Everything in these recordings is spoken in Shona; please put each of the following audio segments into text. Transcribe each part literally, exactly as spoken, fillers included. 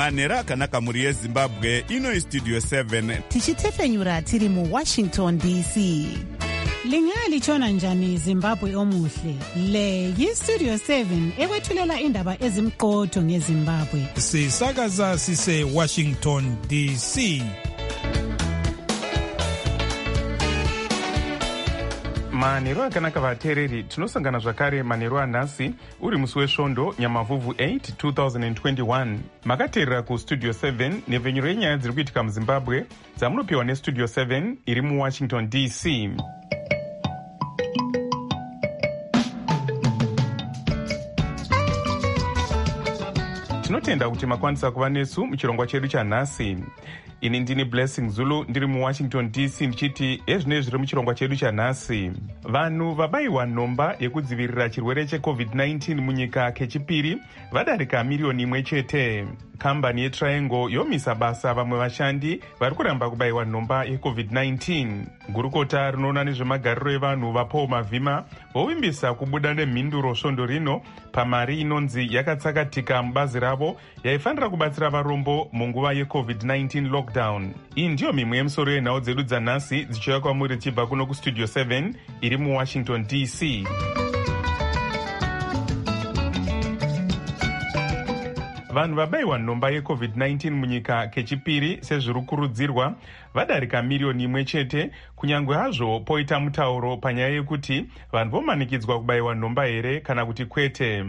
manhero akanaka mhuri yezimbabwe. Ino istudio seven tichitefenyura tiri muwashington D C. Lingalitshona njani Zimbabwe omuhle? Le yistudio seven ekwethulela indaba ezimqotho ngeZimbabwe. Sisakaza sise Washington D C. Manhero akanaka vateereri, tinosangana zvakare manhero anhasi uri musi wesvondo nyamavhuvhu eight twenty twenty-one. Makateerera kustudio seven nhevhenyuro yenyaya dziri kuitika muZimbabwe dzamunopiwa nestudio seven iri muwashington D C. Tinotenda kuti makwanisa kuva nesu muchirongwa chedu chanhasi. Ini ndini Blessing Zulu ndiri muWashington D C ndichiti ezvine zviri muchirongwa chedu chanhasi. Vanhu vabayiwa nhomba yekudzivirira chirwere checovid nineteen munyika kechipiri vadarika miriyoni imwe chete. Kambani yeTriangle yomisa basa vamwe vashandi vari kuramba kubayiwa nhomba yecovid nineteen. Gurukota rinoona nezvemagariro evanhu vaPaul Mavhima vovimbisa kubuda nemhinduro svondo rino pamari inonzi yakatsakatika mubazi ravo yaifanira kubatsira varombo munguva yecovid nineteen lockdown. Iyi ndiyo mimwe yemisoro yenhau dzedu dzanhasi dzichiuya kwamuri tichibva kuno kustudio seven iri muWashington D C. Vanhu vabayiwa nhomba yecovid nineteen munyika kechipiri sezviri kurudzirwa vadarika miriyoni imwe chete, kunyange hazvo poita mutauro panyaya yekuti vanhu vomanikidzwa kubayiwa nhomba here kana kuti kwete.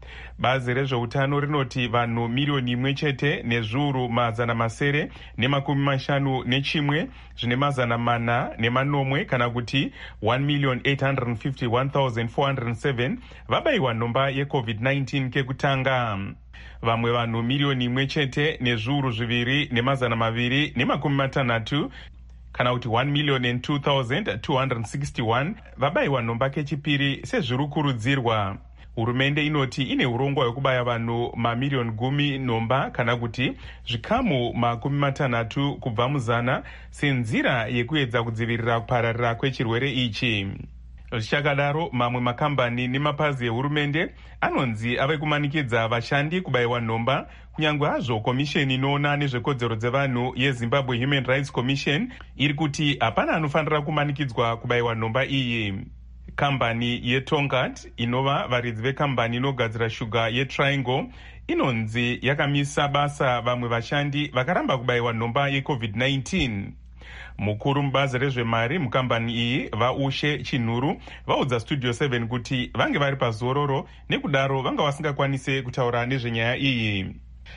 Bazi rezveutano rinoti vanhu miriyoni imwe chete nezviuru mazana masere nemakumi mashanu nechimwe zvine mazana mana nemanomwe kana kuti one million eight hundred fifty-one thousand four hundred seven vabayiwa nhomba yecovid nineteen kekutanga. Vamwe vanhu miriyoni imwe chete nezviuru zviviri nemazana maviri nemakumi matanhatu kana kuti one million and two thousand two hundred sixty-one vabayiwa nhomba kechipiri sezviri kurudzirwa. Hurumende inoti ine urongwa hwekubaya vanhu mamiriyoni gumi nhomba kana kuti zvikamu makumi matanhatu kubva muzana senzira yekuedza kudzivirira kupararira kwechirwere ichi. Zvichakadaro, mamwe makambani nemapazi ehurumende anonzi ave kumanikidza vashandi kubayiwa nhomba, kunyange hazvo komisheni inoona nezvekodzero dzevanhu yeZimbabwe Human Rights Commission iri kuti hapana anofanira kumanikidzwa kubayiwa nhomba iyi. Kambani yeTongat inova varidzi vekambani inogadzira shuga yeTriangle inonzi yakamisa basa vamwe vashandi vakaramba kubayiwa nhomba yecovid nineteen. Mukuru mubazi rezvemari mukambani iyi vaUshe Chinhuru vaudza studio seven kuti vange vari pazororo nekudaro vanga vasingakwanise kutaura nezvenyaya iyi.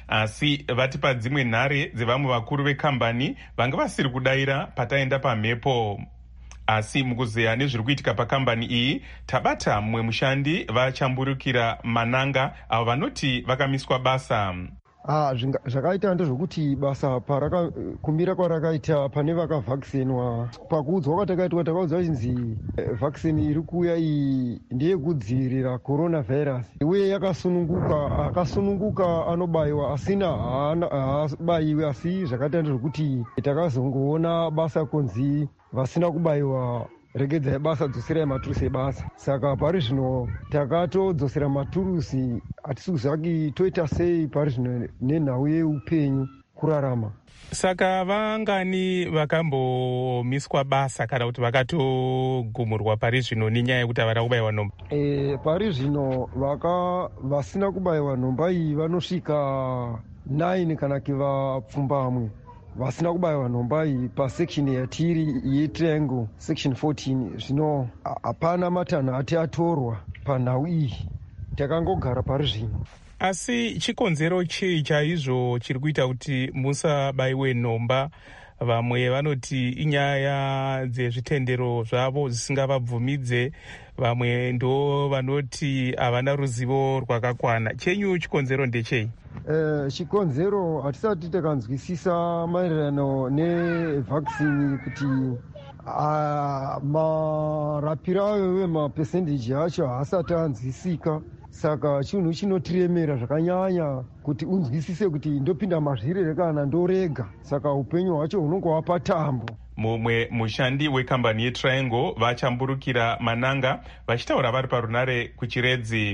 Asi vati padzimwe nhare dzevamwe vakuru vekambani vanga vasiri kudayira pataenda pamhepo. Asi mukuzeya nezviri kuitika pakambani iyi tabata mumwe mushandi vachamburukira mananga avo vanoti vakamiswa basa. Ah, zvakaita ndezvokuti basa paraka kumira kwarakaita pane vakavhakisinwa pakuudzwa kwatakaitwa takaudzwa chinzi vhakisini iri kuuya iyi ndeyekudzivirira coronavirus uye yakasununguka. Akasununguka anobayiwa asina haabayiwi. Asi zvakaita ndezvokuti takazongoona basa kunzi vasina kubayiwa regedzai basa, dzoserai maturusi ebasa. Saka pari zvino takatodzosera maturusi, hatisi kuziva kuti toita sei pari zvino nenhau yeupenyu kurarama. Saka vangani vakambomiswa basa kana kuti vakatogumurwa pari zvino nenyaya yekuti havana kubayiwa nhomba? E, pari zvino vaka vasina kubayiwa nhomba iyi vanosvika nine kana kivapfumbamwe vasina kubayiwa nhomba iyi pasekshini yatiri yeTriangle section fourteen. Zvino hapana matanhatu atorwa panhau iyi, takangogara pari zvino. Asi chikonzero chii chaizvo chiri kuita kuti musabayiwe nhomba? Vamwe vanoti inyaya dzezvitendero zvavo zvisingavabvumidze, vamwe ndo vanoti havana ruzivo rwakakwana. Chenyu chikonzero ndechei? Uh, chikonzero hatisati takanzwisisa maererano nevhakisini kuti uh, marapiro ayo wemapesendeji acho haasati anzwisika. Saka chinhu chinotiremera zvakanyanya kuti unzwisise kuti ndopinda mazvirere kana ndorega. Saka upenyu hwacho hunonge wapatambo. Mumwe mushandi wekambani yeTriangle vachamburukira mananga vachitaura vari parunare kuchiredzi.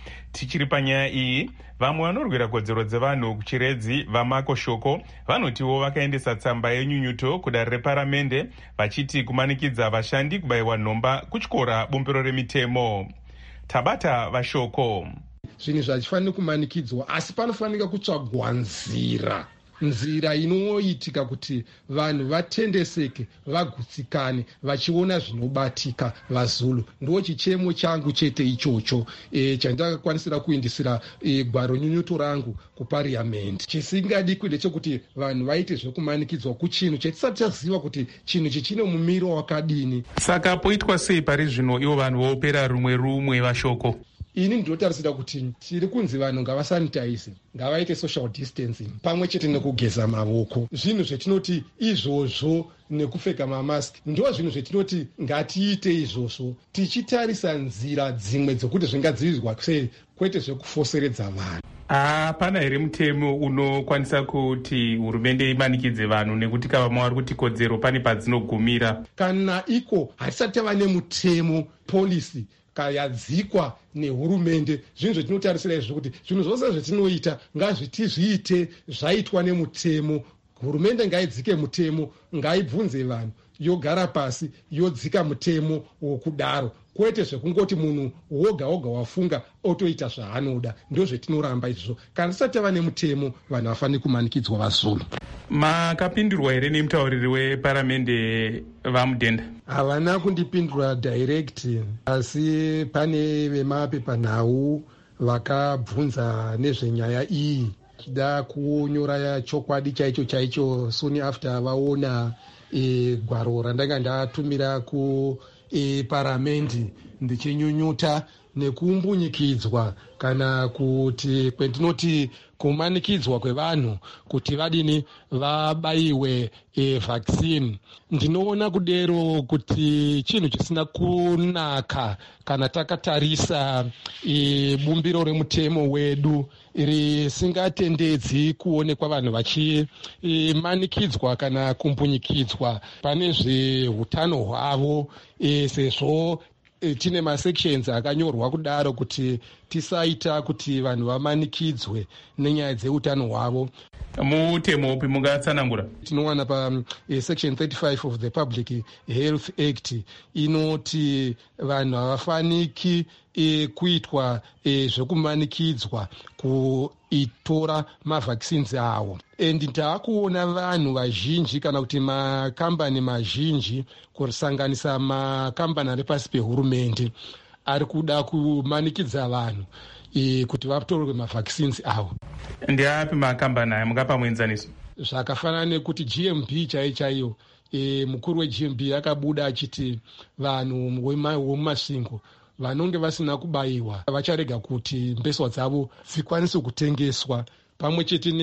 Tichiri panyaya iyi, vamwe vanorwira kodzero dzevanhu kuchiredzi vaMako Shoko vanotiwo vakaendesa tsamba yenyunyuto kudare reparamende vachiti kumanikidza vashandi kubayiwa nhomba kutyora bumbiro remitemo. Tabata vaShoko. Zvinhu zvachifanira kumanikidzwa, asi panofanika kutsvagwa nzira nzira inoitika kuti vanhu vatendeseke, vagutsikane, vachiona zvinobatika vaZulu. Ndo chichemo changu chete ichocho e, chandakakwanisira kuindisira e, gwaro nyunyuto rangu kupariamendi. Chisingadi ndechekuti vanhu vaite zvekumanikidzwa kuchinhu chetisati taziva kuti chinhu chichine mumiro wakadini. Saka poitwa sei pari zvino ivo vanhu vopera rumwe rumwe vaShoko? Ini ndinotarisira kuti tiri kunzi vanhu ngavasanitize, ngavaite social distancing pamwe chete nekugeza mavoko. Zvinhu zvetinoti izvozvo nekupfeka mamaski ndo zvinhu zvetinoti ngatiite izvozvo, tichitarisa nzira dzimwe dzokuti zvingadzivirirwa sei, kwete zvekufoseredza vanhu. Hapana here mutemo unokwanisa kuti hurumende imanikidze vanhu nekuti kavamwe vari kuti kodzero pane padzinogumira? Kana iko hatisati tava nemutemo polisi kayadzikwa nehurumende, zvinhu zvetinotarisira izvo kuti zvinhu zvose zvetinoita ngazvitizviite zvaitwa nemutemo. Hurumende ngaidzike mutemo, ngaibvunze vanhu, yogara pasi yodzika mutemo wokudaro, kwete zvekungoti munhu woga woga wafunga otoita zvaanoda. Ndo zvetinoramba izvo. Kana tisati tava nemutemo, vanhu vafanira kumanikidzwa vaZulu. Makapindurwa here nemutauriri weparamende vaMudhenda? Havana kundipindura direct, asi pane vemapepanhau vakabvunza nezvenyaya iyi, chida kunyora chokwadi chaicho chaicho soon after vaona e, gwaro randanga ndatumira ku e, paramendi ndichinyunyuta nekumbunyikidzwa kana kuti kwendinoti kumanikidzwa kwevanhu kuti vadini vabayiwe e, vaccine. Ndinoona kudero kuti chinhu chisina kunaka kana takatarisa e, bumbiro remutemo wedu risingatendedzi kuonekwa vanhu vachimanikidzwa e, kana kumbunyikidzwa pane zveutano hwavo e, sezvo e, tine masections akanyorwa kudaro kuti tisaita kuti vanhu vamanikidzwe nenyaya dzeutano hwavo. Mutemo upi mungatsanangura? Tinowana pa e, section thirty-five of the Public Health Act inoti vanhu havafaniki e, kuitwa e, zvekumanikidzwa kuitora mavaccines avo. And ndaakuona vanhu vazhinji kana kuti makambani mazhinji kusanganisa makambani ari pasi pehurumende ari kuda kumanikidza vanhu e, kuti vatorwe mavaccines avo. Ndiapi makambani aya mungapa muenzaniso? Zvakafanana nekuti G M B chaiyo chaiyo e, mukuru weG M B akabuda achiti vanhu wemumasvingo vanonge vasina kubayiwa vacharega kuti mbeswa dzavo dzikwanise kutengeswa, pamwe chete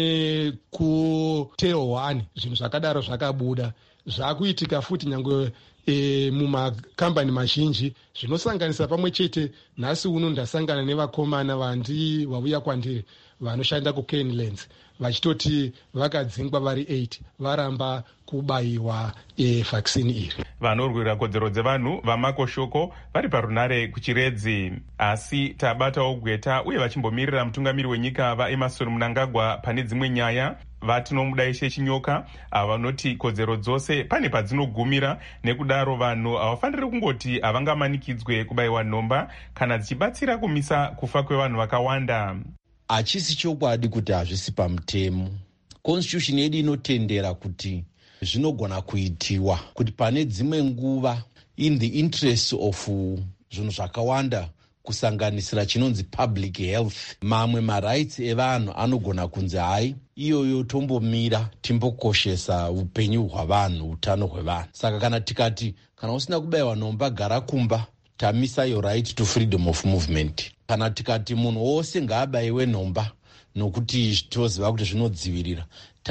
nekuteho one. Zvinhu zvakadaro zvakabuda zvakuitika futi nyangwe e, mumakambani mazhinji zvinosanganisa pamwe chete. Nhasi uno ndasangana nevakomana vandi vauya kwandiri vanoshanda kuCanlands vachitoti vakadzingwa vari eight varamba kubayiwa e, vaccine iri. Vanorwira kodzero dzevanhu vaMako Shoko vari parunare kuchiredzi. Asi tabatawo gweta uye vachimbomirira mutungamiri wenyika vaEmmerson Mnangagwa pane dzimwe nyaya vatinomudaishe chinyoka avanoti kodzero dzose pane padzinogumira, nekudaro vanhu havafaniri kungoti havangamanikidzwe kubayiwa nhomba kana dzichibatsira kumisa kufa kwevanhu vakawanda. Hachisi chokwadi kuti hazvisi pamutemo. Constitution yedu inotendera kuti zvinogona kuitiwa kuti pane dzimwe nguva in the interest of zvinhu zvakawanda kusanganisira chinonzi public health, mamwe marights evanhu anogona kunzi hai iyoyo tombomira timbokoshesa upenyu hwavanhu, utano hwevanhu. Saka kana tikati kana usina kubayiwa nhomba gara kumba, tamisa your right to freedom of movement. Kana tikati munhu wose ngaabayiwe nhomba nokuti toziva kuti zvinodzivirira,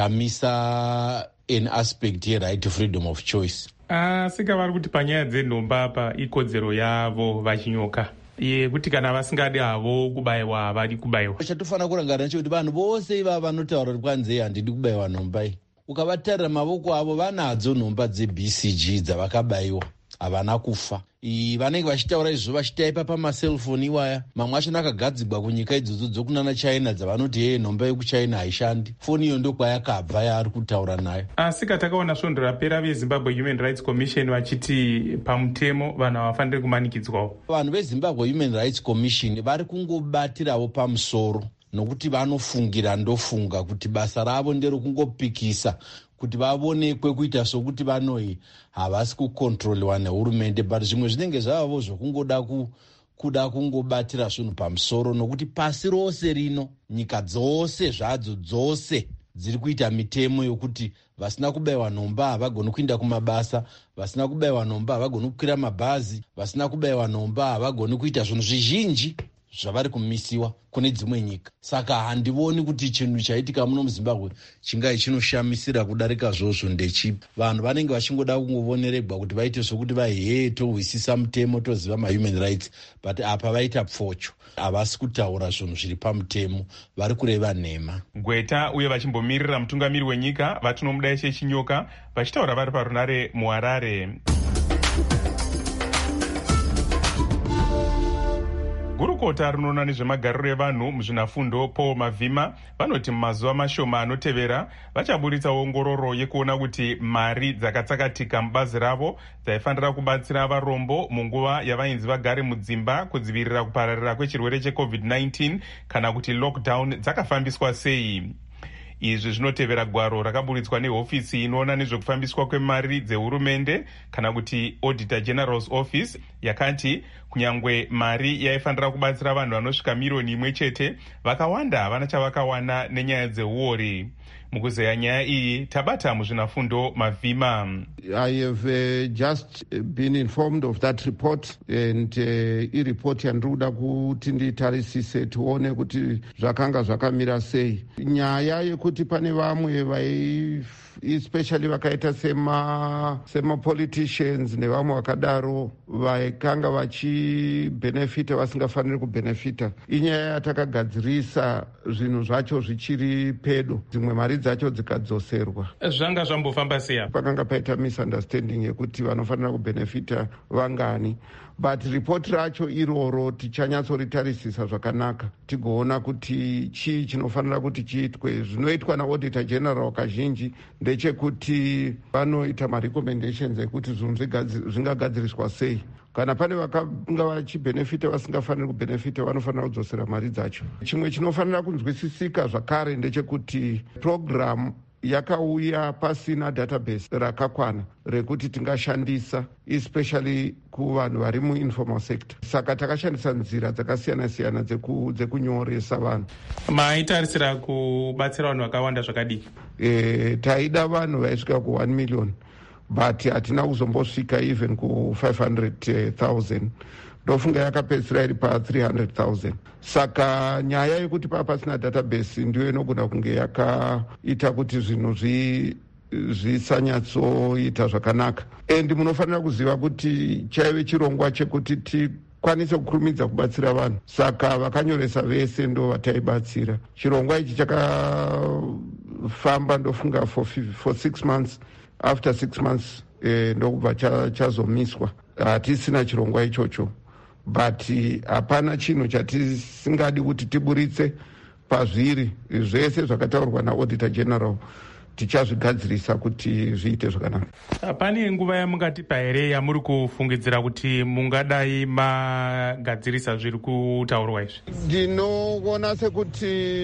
tamisa an aspect ye-right to freedom of choice. Asi kavari kuti panyaya dzenhomba apa ikodzero yavo vachinyoka yekuti kana vasingadi havo kubayiwa havadi kubayiwa. Chatofanira kurangana nacho kuti vanhu vose ivava vanotaura kuti kwanzi handidi kubayiwa nhomba iyi, ukavatarira mavoko avo vanadzo nhomba dze-B C G dzavakabayiwa. havana kufa. Vanenge vachitaura izvo vachitaipa pamaselfoni iwaya, mamwe acho akagadzigwa kunyika idzodzo dzokunana China dzavanoti yeye nhomba yekuchina haishandi. Foni iyo ndokwayakabva yaari kutaura nayo. Asika takaona svondo rapera veZimbabwe Human Rights Commission vachiti pamutemo vanhu havafaniri kumanikidzwawo. Vanhu veZimbabwe Human Rights Commission vari kungobatirawo pamusoro, nokuti vanofungira ndofunga kuti basa ravo nderokungopikisa kuti vaonekwe kuita sokuti vanoi havasi kukontroliwa nehurumende, but zvimwe zvinenge zvavavo zvokungoda ku kuda kungobatira zvinhu pamusoro, nokuti pasi rose rino nyika dzose zvadzo dzose dziri kuita mitemo yokuti vasina kubayiwa nhomba havagoni kuinda kumabasa, vasina kubayiwa nhomba havagoni kukwira mabhazi, vasina kubayiwa nhomba havagoni kuita zvinhu zvizhinji zvavari kumisiwa kune dzimwe nyika. Saka handivoni kuti chinhu chaitika muno muZimbabwe chingai chinoshamisira kudarika zvozvo ndechipi. Vanhu vanenge vachingoda kungovoneregwa kuti vaite sokuti vaihee tohwisisa mutemo toziva mahuman rights, but apa vaita pfocho, havasi kutaura zvinhu zviri pamutemo, vari kureva nhema. Gweta uye vachimbomirira mutungamiri wenyika vatinomudai chechinyoka vachitaura vari parunare muHarare. Gurukota rinoona nezvemagariro evanhu muzvinafundo Paul Mavhima vanoti mumazuva mashoma anotevera vachaburitsa ongororo yekuona kuti mari dzakatsakatika mubazi ravo dzaifanira kubatsira varombo munguva yavainzi vagare mudzimba kudzivirira kupararira kwechirwere checovid nineteen kana kuti lockdown dzakafambiswa sei. Izvi zvinotevera gwaro rakaburitswa nehofisi inoona nezvekufambiswa kwemari dzehurumende kana kuti Auditor General's Office yakati kunyangwe mari yaifanira kubatsira vanhu vanosvika miriyoni imwe chete, vakawanda havana chavakawana nenyaya dzeuori. Mukuzeya nyaya iyi tabata muzvinafundo Mavhima. I have uh, just been informed of that report and uh, i report yandinoda kuti nditarisise tione kuti zvakanga zvakamira sei. Nyaya yekuti pane vamwe vai especially vakaita sema sema politicians nevamwe vakadaro vaikanga vachibenefita vasingafaniri kubenefita, inyaya yatakagadzirisa zvinhu zvacho zvichiri pedo, dzimwe mari dzacho dzikadzoserwa. Zvanga zvambofamba sei? Pakanga paita misunderstanding yekuti vanofanira kubenefita vangani, but report racho iroro tichanyatsoritarisisa zvakanaka tigoona kuti chii chinofanira kuti chiitwe. Zvinoitwa naAuditor General kazhinji ndechekuti vanoita marecommendations ekuti zvinhu zvingagadziriswa sei. Kana pane vakanga vachibenefita vasingafaniri kubenefita vanofanira kudzosera mari dzacho. Chimwe chinofanira kunzwisisika zvakare ndechekuti program yakauya pasina database rakakwana rekuti tingashandisa especially kuvanhu vari muinformal sector. Saka takashandisa nzira dzakasiyana-siyana dzekunyoresa vanhu. Maitarisira kubatsira vanhu vakawanda zvakadii? E, taida vanhu vaisvika ku one million but hatina kuzombosvika even ku five hundred thousand. Ndofunga yakapedzisira iri pa three hundred thousand. Saka nyaya yekuti papa pasina database ndiyo inogona kunge yakaita kuti zvinhu zvisanyatsoita zvakanaka. And munofanira kuziva kuti chaive chirongwa chekuti tikwanise kukurumidza kubatsira vanhu, saka vakanyoresa vese ndo vataibatsira. Chirongwa ichi chakafamba ndofunga for, for six months. After six months eh, ndokubva chazomiswa. Hatisina chirongwa ichocho, but hapana chinhu chatisingadi kuti tiburitse pazviri. Zvese zvakataurwa naAuditor General tichazvigadzirisa kuti zviite zvakanaka. Pane nguva yamungatipa here yamuri kufungidzira kuti mungadai magadzirisa zviri kutaurwa izvi? Ndinoona sekuti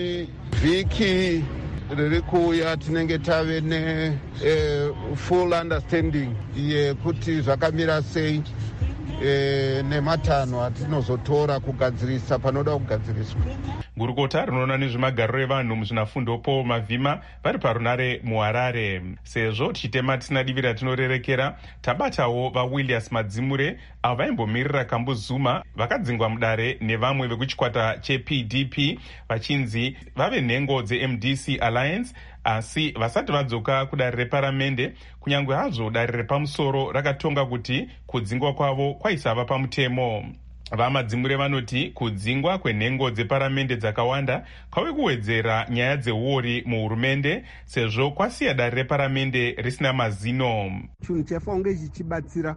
vhiki riri kuuya tinenge tave ne uh, full understanding yekuti zvakamira sei e, nematanho atinozotora kugadzirisa panoda kugadziriswa. Gurukota rinoona nezvemagariro evanhu muzvinafundo Paul Mavhima vari parunare muHarare. Sezvo tichitema tisina divi ratinorerekera, tabatawo vaWilliams Madzimure avo vaimbomirira Kambu Zuma vakadzingwa mudare nevamwe vekuchikwata cheP D P vachinzi vave nhengo dzeM D C Alliance, asi vasati vadzoka kudare reparamende, kunyange hazvo dare repamusoro rakatonga kuti kudzingwa kwavo kwaisava pamutemo. Vamadzimure vanoti kudzingwa kwenhengo dzeparamende dzakawanda kwave kuwedzera nyaya dzeuori muhurumende, sezvo kwasiya dare reparamende risina mazino. Chinhu chafanira kunge chichibatsira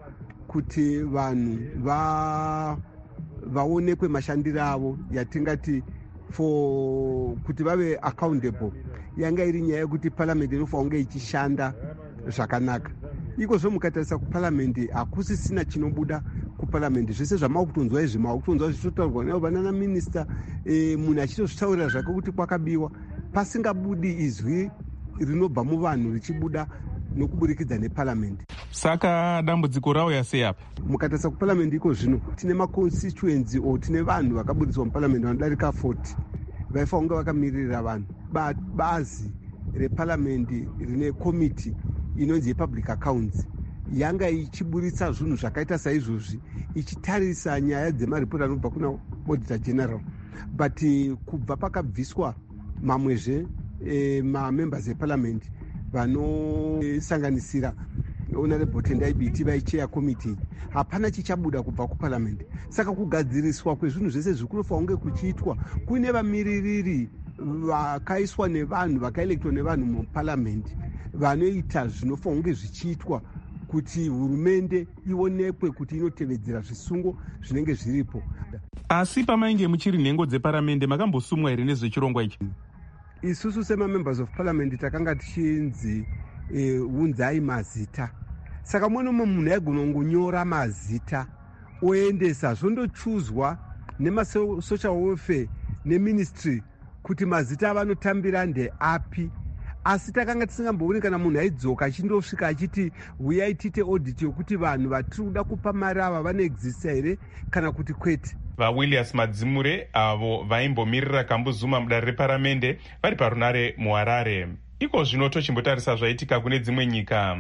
kuti vanhu va vaonekwe mashandiro avo yatingati for kuti vave accountable yanga iri nyaya yekuti parliament inofanira kunge ichishanda zvakanaka. Ikozvo mukatarisa kuparliament hakusisina chinobuda kuparliament. Zvese zvamakutonzwa izvi makutonzwa zvichitaurwa navo vanana minista e, munhu achitozvitaurira zvake kuti kwakabiwa pasingabudi izwi rinobva muvanhu richibuda nokuburikidza neparliament. Saka dambudziko rauya sei apa? Mukatarisa kuparliament iko zvino tine maconstituency o tine vanhu vakaburiswa muparliament vanodarika forty vaifanira kunge vakamirira vanhu. Bazi reparliament rine committee inonzi yepublic accounts yanga ichiburitsa zvinhu zvakaita saizvozvi ichitarisa nyaya dzemaripoti anobva kuna auditor general, but kubva pakabviswa mamwezve e, mamembers eparliament vanosanganisira honorable Tendai Biti vaicheya committee, hapana chichabuda kubva kuparliament. Saka kugadziriswa kwezvinhu zvese zviri kunofanira kunge kuchiitwa kune vamiririri vakaiswa nevanhu vakaelektwa nevanhu muparliament vanoita zvinofanira kunge zvichiitwa kuti hurumende ionekwe kuti inotevedzera zvisungo zvinenge zviripo. Asi pamainge muchiri nhengo dzeparamende makambosumwa here nezvechirongwa ichi? Isusu sema-members of parliament takanga tichinzi e, unzai mazita. Saka mwana mumwe munhu aigona kungonyora mazita oendesa zvondochuzwa nemasocial welfare neministry kuti mazita avanotambira ndeapi. Asi takanga tisingambooni kana munhu aidzoka achindosvika achiti uyai tiite audit yokuti vanhu vatiri kuda kupa mari ava vanoexista here kana kuti kwete. VaWilliams Madzimure avo vaimbomirira Kambuzuma mudare reparamende vari parunare muHarare. Iko zvino tochimbotarisa zvaitika kune dzimwe nyika.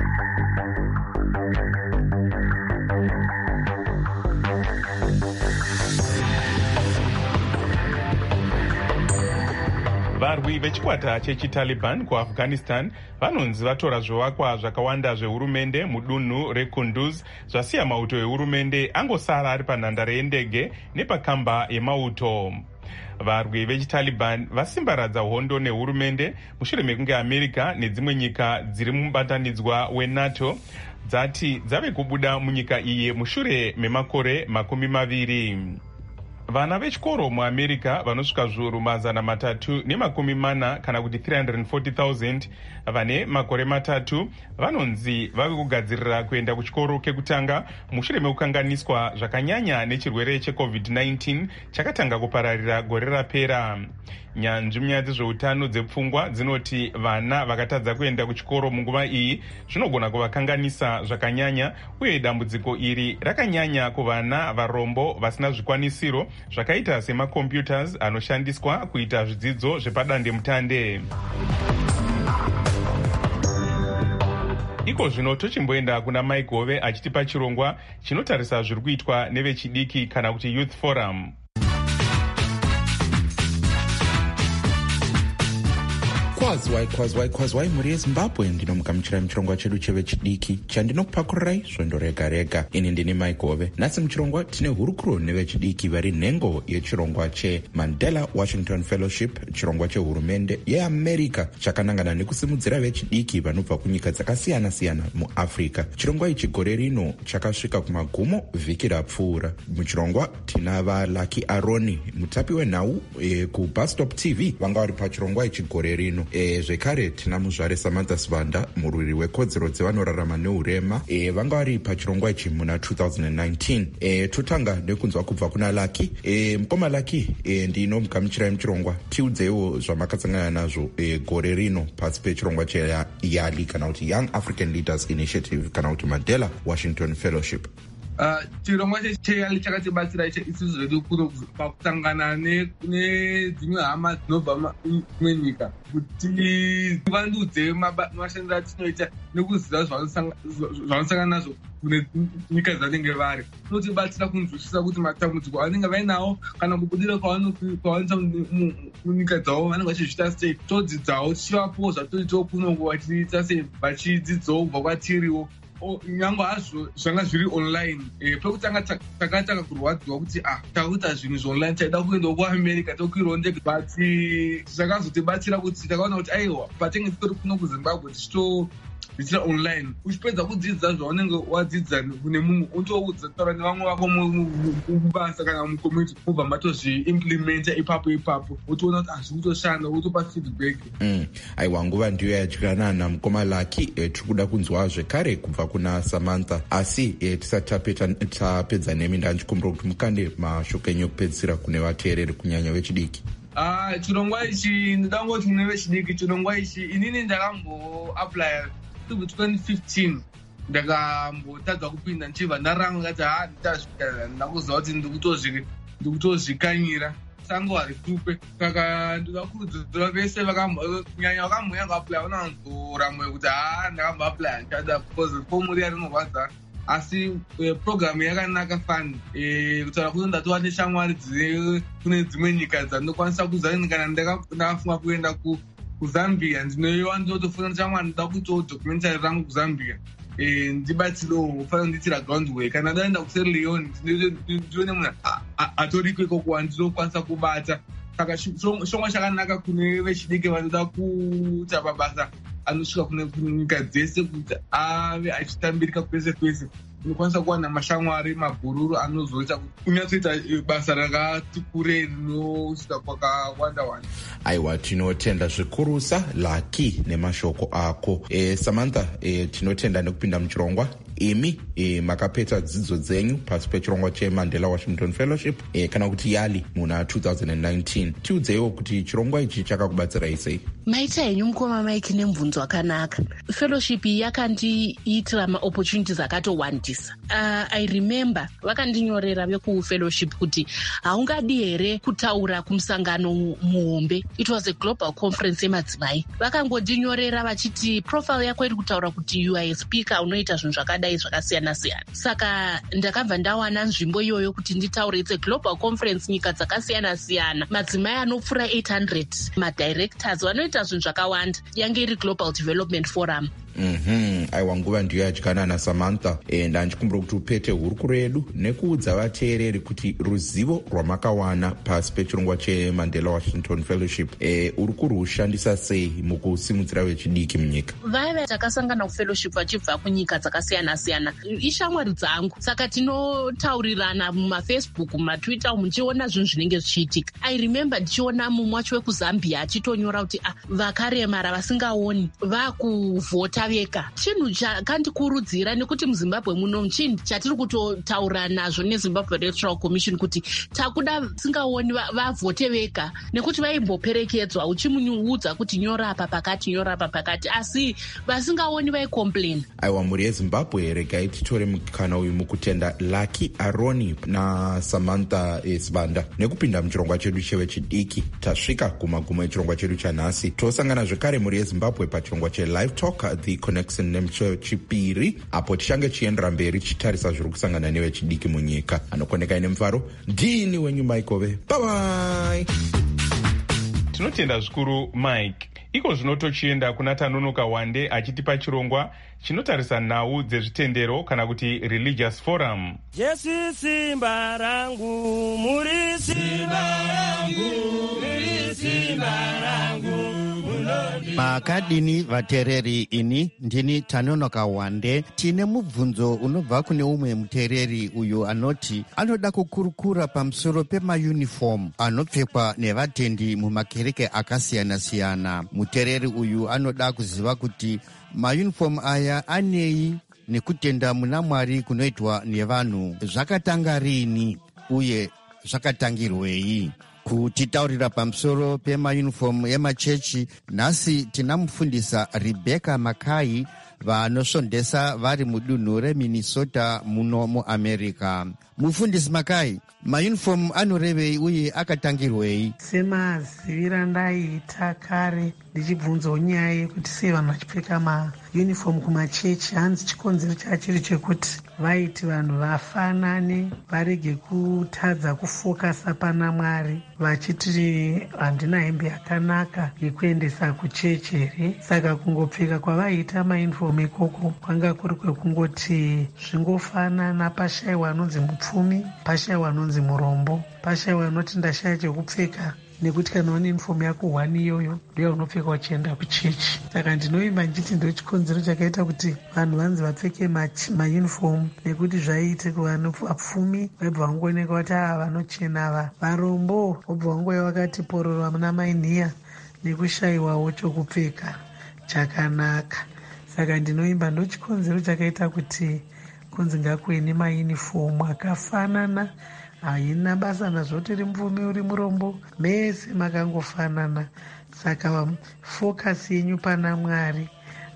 Varwi vechikwata chechiTaliban kuAfghanistan vanonzi vatora zvivakwa zvakawanda zvehurumende mudunhu reKunduz zvasiya mauto ehurumende angosara ari panhandare yendege nepakamba yemauto. Varwi vechiTaliban vasimbaradza hondo nehurumende mushure mekunge America nedzimwe nyika dziri mubatanidzwa weNATO dzati dzave kubuda munyika iyi mushure memakore makumi maviri. Vana vechikoro muAmerica vanosvika zviuru mazana matatu nemakumi mana kana kuti three hundred forty thousand vane makore matatu vanonzi vave kugadzirira kuenda kuchikoro kekutanga mushure mekukanganiswa zvakanyanya nechirwere checovid nineteen chakatanga kupararira gore rapera. Nyanzvi munyaya dzezveutano dzepfungwa dzinoti vana vakatadza kuenda kuchikoro munguva iyi zvinogona kuvakanganisa zvakanyanya, uye dambudziko iri rakanyanya kuvana varombo vasina zvikwanisiro zvakaita semacomputers anoshandiswa kuita zvidzidzo zvepadandemutande. Iko zvino tochimboenda kuna Mike Hove achitipa chirongwa chinotarisa zviri kuitwa nevechidiki kana kuti Youth Forum. kwazwai kwazwai kwazwai mhuri yezimbabwe, ndinomugamuchirai muchirongwa chedu chevechidiki chandinokupakurai svondo rega rega. Ini ndini Mike Hove. Nhasi muchirongwa tine hurukuro nevechidiki vari nhengo yechirongwa cheMandela Washington Fellowship, chirongwa chehurumende yeAmerica chakanangana nekusimudzira vechidiki vanobva kunyika dzakasiyana siyana muAfrica. Chirongwa ichi gore rino chakasvika kumagumo vhiki rapfuura. Muchirongwa tina vaLucky Aroni, mutapi wenhau e, kuBusstop T V vanga vari pachirongwa ichi gore rino. E, zvekare tina muzvare Samantha Sivanda, murwiri wekodzero dzevanorarama neurema, e, vanga vari pachirongwa ichi muna two thousand nineteen. E, totanga nekunzwa kubva kuna Lucky. E, mukoma Lucky, e, ndinomugamuchirai muchirongwa, tiudzeiwo zvamakasangana nazvo e, gore rino pasi pechirongwa cheYALI kana kuti Young African Leaders Initiative kana kuti Mandela Washington Fellowship. chirongwa cheyali chakatibatsira isusu zvedu kuno pakusangana nedzimwe hama dzinobva kumwe nyika kuti tivandudze mashandiro atinoita nekuziva zvavanosangana nazvo kune nyika dzavanenge vari. Inotibatsira kunzwisisa kuti matambudziko avanenge vainawo kana kubudira kwavanoisa munyika dzavo vanenge vachizviita sei, todzidzawo tichivapowo zvatotitiwo kunongo vachiita sei vachidzidzawo kubva kwatiriwo nyangwe hazvo zvanga zviri online. Pekutanga takatanga kurwadziwa kuti ah takuita zvinhu zveonline taida kuendawo kuAmerica tokwirawo ndege, but zvakazotibatsira kuti takaona kuti aiwa patinge titori kuno kuZimbabwe tichito zvichira online. Uchipedza kudzidza zvaunenge wadzidza kune mumwe unotoudza taura nevamwe vako mubasa kana mucommunity mubva matozviimplementa ipapo ipapo utoona kuti hazviri kutoshanda utopa feedback. Aiwa, nguva ndiyo yadyanana mukoma Lucky. E, tiri kuda kunzwa zvekare kubva kuna Samantha, asi e, tisati tapedza nemi ndanjikumbira kuti mukande mashoko enyu ekupedzisira kune vateereri kunyanya vechidiki. Ah, chirongwa ichi ndangoti mune vechidiki, chirongwa ichi inini ndakamboapply twenty fifteen ndakambotadza kupinda ndichibva ndaranga ngati ha nditazvika ndakuziva kuti ndikutozvikanyira sango hari kupe. Saka ndikakurudzira vese kunyanya vakambonya kuapply vananzoramwe kuti ha ndakamboapply ndichada because fomu riya rinorwadza. Asi program yakanaka fani kutaura kuti ndatova neshamwari dzine kune dzimwe nyika dzandinokwanisa kuzani kana ndakafunga kuenda kuzambia ndinoiwa ndinotofuna neshamwari ndoda kuitawo documentary rangu kuzambia ndibatsirewo ufanira ndiitira groundwork. Kana ndaenda kusierra leone ndione munhu atoriko ikoko wandinokwanisa kubata. Saka shongwa chakanaka kune vechidiki vanoda kuita mabasa anosvika kune nyika dzese kuti ave achitambirika kwese kwese. Unokwanisa kuwana mashamwari mabhururu anozoita kuti unyatsoita basa rakati kurei rinosvika kwakawanda wanda. Aiwa, tinotenda zvikurusa Lucky nemashoko ako. E, Samantha, e, tinotenda nekupinda muchirongwa. Imi e, makapedza dzidzo dzenyu pasi pechirongwa cheMandela Washington Fellowship e, kana kuti YALI muna two thousand nineteen. Tiudzeiwo kuti chirongwa ichi chakakubatsirai sei? Maita henyu mukoma Mike nemubvunzo wakanaka. Fellowship yakandiitira maopportunities akatowandisa. Uh, I remember vakandinyorera vekufellowship kuti haungadi here kutaura kumusangano muhombe. It was a global conference yemadzimai. Vakangondinyorera vachiti profile yako iri kutaura kuti you are a speaker unoita zvinhu zvakadai zvakasiyana siyana. Saka ndakabva ndawana nzvimbo iyoyo kuti nditaure. It's a global conference, nyika dzakasiyana siyana, madzimai anopfuura eight hundred, madirectors vanoita zvinhu zvakawanda. Yange iri Global Development Forum. Mhm, aiwa, nguva ndiyo yadyanana Samantha. E, ndanjikumbira kuti upete hurukuro yedu nekuudza vateereri kuti ruzivo rwamakawana pasi pechirongwa cheMandela Washington Fellowship e, uri kurwushandisa sei mukusimudzira vechidiki munyika. Vaiva takasangana kufellowship vachibva kunyika dzakasiyana siyana ishamwari dzangu, saka tinotaurirana mumafacebook mumatwitter muchiona zvinhu zvinenge zvichiitika. I remember ndichiona mumwe wacho wekuzambia achitonyora kuti ah, vakaremara vasingaoni vakuvhota veka. Chinhu chakandikurudzira nekuti muZimbabwe muno chinhu chatiri kutotaura nazvo neZimbabwe Electoral Commission kuti takuda singaoni vavhote veka, nekuti vaimboperekedzwa uchimuudza kuti nyora apa pakati nyora apa pakati, asi vasingaoni vaicomplain. Aiwa, muri yeZimbabwe regai titore mukana uyu mukutenda Lucky Aroni na Samantha Sibanda nekupinda muchirongwa chedu chevechidiki. Tasvika kumagumo echirongwa chedu chanhasi. Tosangana zvekare muri yeZimbabwe pachirongwa cheLive Talk The Connection nemucho chipiri, apo tichange chiendera mberi chitarisa zviri kusangana nevechidiki munyika. Anokoneka ine mufaro ndini wenyu Maikove. Bye bye. Tinotenda zvikuru Mike. Iko zvino tochienda kuna Tanonoka Wande achitipa chirongwa chinotarisa nhau dzezvitendero kana kuti religious forum. Jesu simba rangu, muri simba rangu, muri simba rangu. Makadini vateereri, ini ndini Tanonoka Wande. Tine mubvunzo unobva kune umwe muteereri uyu anoti anoda kukurukura pamusoro pemauniform anopfekwa nevatendi mumakereke akasiyana siyana. Muteereri uyu anoda kuziva kuti mauniform aya anei nekutenda muna Mwari kunoitwa nevanhu zvakatanga rini uye zvakatangirwei. Kutitaurira pamusoro pemauniform yemachechi nhasi tina mufundisa Rebecca Makai vanosvondesa vari mudunhu reMinnesota muno muAmerica. Mufundisi Makai, mauniform anorevei uye akatangirwei? Semazivira ndaita kare ndichibvunzawo nyaya yekuti sei vanhu vachipfeka mauniform kumachechi, hanzi chikonzero chachiri chekuti vaiti vanhu vafanane varege kutadza kufokasa pana Mwari, vachiti handina hembe yakanaka yekuendesa kuchechi here. Saka kungopfeka kwavaiita mauniform ikoko kwanga kuri kwekungoti zvingofanana, pashayiwa anonzi mupfumi, pashayiwa anonzi murombo, pashayiwa anoti ndashaya chekupfeka, nekuti kana une unifomu yako one iyoyo ndoya unopfeka uchienda kuchechi. Saka ndinoimba ndichiti ndo chikonzero chakaita kuti vanhu vanzi vapfeke maunifomu, nekuti zvaiite kuvapfumi vaibva vangooneka kuti ava vanochena ava varombo, vobva vangoya vakati pororo muna mainhiya nekushayiwawo chokupfeka chakanaka. Saka ndinoimba ndo chikonzero chakaita kuti kunzi ngakuve nemaunifomu akafanana, haina basa nazvo kuti uri mupfumi uri murombo, mese makangofanana. Saka fokasi yenyu pana Mwari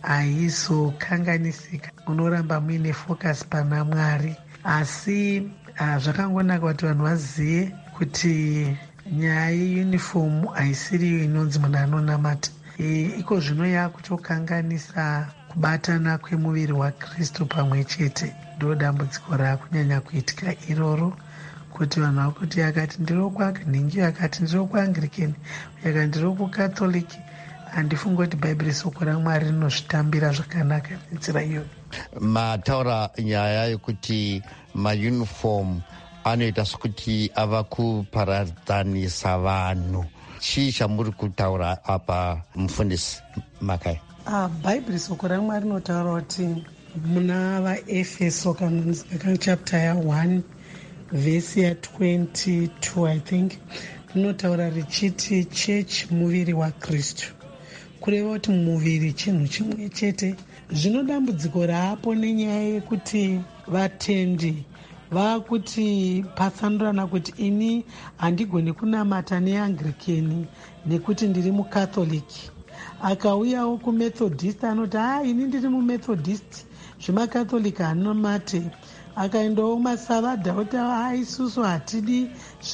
haizokanganisika, unoramba muine fokasi pana Mwari. Asi zvakangonaka kuti vanhu vazive kuti nyaya yeunifomu haisiriyo inonzi munhu anonamata. E, iko zvino yakutokanganisa kubatana kwemuviri waKristu pamwe chete. Ndo dambudziko rakunyanya kuitika iroro, kuti vanhu vakuti akati ndiro kwaningi, akati ndiro kwaangirikeni, akati ndiro kukatholiki. Handifungi kuti bhaibheri soko raMwari rinozvitambira zvakanaka nenzira iyoyo. Mataura nyaya yekuti maunifomu anoita sokuti ava kuparadzanisa vanhu. Chii chamuri kutaura apa mufundisi Makai? Ah, bhaibheri soko raMwari rinotaura kuti muna vaEfeso kana chapter ya one vhesi ya twenty-two I think, rinotaura richiti chechi muviri waKristu, kureva kuti muviri chinhu chimwe chete. Zvino dambudziko raapo nenyaya yekuti vatendi vakuti patsanurana kuti ini handigoni kunamata neangirikeni nekuti ndiri mukatholiki. Akauyawo kumethodist anoti ha ini ndiri mumethodist, zvemakatholiki hanomate. Akaendawo masavadha kuti ha isusu hatidi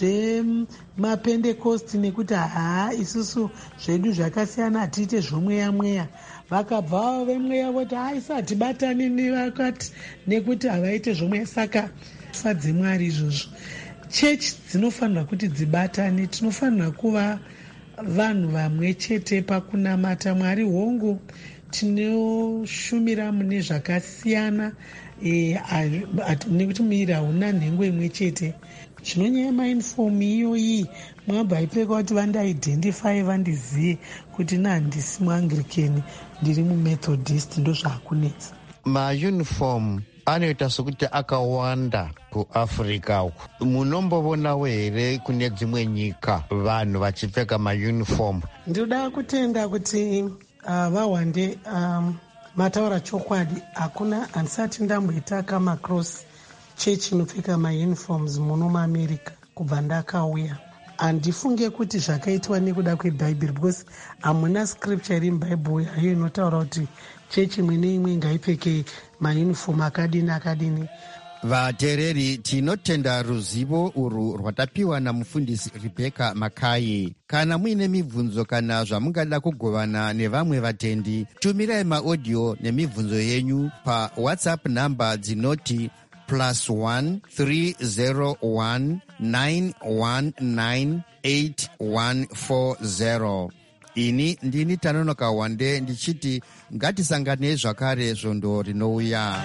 zvemapendekosti nekuti ha isusu zvedu zvakasiyana hatiite zvomweya mweya. Vakabva vemweya voti ha isu hatibatani nevakati nekuti havaite zvomweya. Saka fadze Mwari izvozvo. Chechi dzinofanira kuti dzibatane, tinofanira kuva vanhu vamwe chete pakunamata Mwari. Hongu tinoshumira mune zvakasiyana, e, nekuti muviri hauna nhengo imwe chete. Zvinonyaya maunifomu iyoyi mwabva ipfeka kuti vandaidentify vandizive kuti nahandisi muangirikeni, ndiri mumethodist, ndo zvaakunetsa. Maunifomu anoita sokuti akawanda kuAfrica uku. Munombovonawo here kune dzimwe nyika vanhu vachipfeka maunifomu? Ndinoda kutenda kuti uh, vawande. um, mataura chokwadi, hakuna, handisati ndamboita kamacross chechi inopfeka mauniforms muno muAmerica kubva ndakauya. Handifunge kuti zvakaitwa nekuda kwebhaibheri, because hamuna scripture iri mubhaibheri hayo inotaura kuti chechi imwe neimwe ngaipfeke maunifomu akadini akadini. Vateereri, tinotenda ruzivo urwu rwatapiwa namufundisi Rebecca Makai. Kana muine mibvunzo kana zvamungada kugovana nevamwe vatendi, tumirai maaudio nemibvunzo yenyu pa WhatsApp namba dzinoti plus one three zero one nine one nine eight one four zero. Ini ndini Tanonoka Wande ndichiti ngatisangane zvakare zvondo rinouya.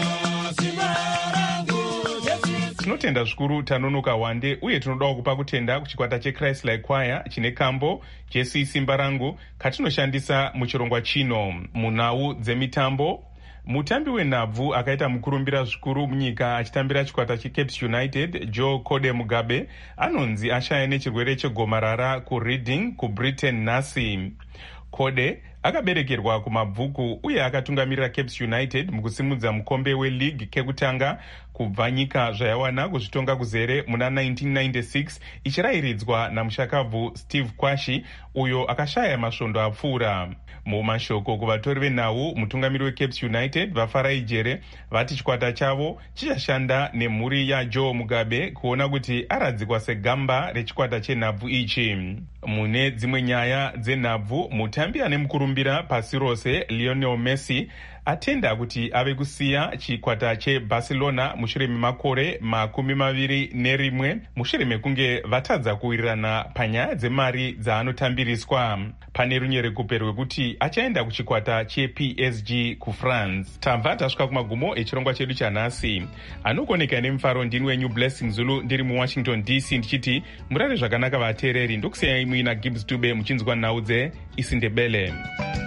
Tinotenda zvikuru Tanonoka Wande, uye tinodawo kupa kutenda kuchikwata cheChrist Like Choir chine kambo Jesu Simba Rangu katinoshandisa muchirongwa chino. Munhau dzemitambo, mutambi wenhabvu akaita mukurumbira zvikuru munyika achitambira chikwata cheCapes United, Joe Code Mugabe, anonzi ashaya nechirwere chegomarara kuReading kuBritain nhasi. Code akaberekerwa kumabvuku uye akatungamirira Capes United mukusimudza mukombe weLeague kekutanga kubva nyika zvayawana kuzvitonga kuzere muna nineteen ninety-six ichirayiridzwa namushakabvu Steve Kwashi uyo akashaya masvondo apfuura. Mumashoko kuvatori venhau, mutungamiri weCapes United vafarai jere vati chikwata chavo chichashanda nemhuri yaJoe Mugabe kuona kuti aradzikwa segamba rechikwata chenhabvu ichi. Mune dzimwe nyaya dzenhabvu, mutambi ane mukurumbira pasi rose Lionel Messi atenda kuti ave kusiya chikwata chebarcelona mushure memakore makumi maviri nerimwe mushure mekunge vatadza kuwirirana panyaya dzemari dzaanotambiriswa. Pane runyerekupe rwekuti achaenda kuchikwata cheP S G kuFrance. Tamva tasvika kumagumo echirongwa chedu chanhasi. Anokoneka nemufaro ndini wenyu Blessing Zulu ndiri muWashington D C ndichiti murare zvakanaka vateereri. Ndokusiyai muina Gibbs Dube muchinzwa nhau dze Isindebele.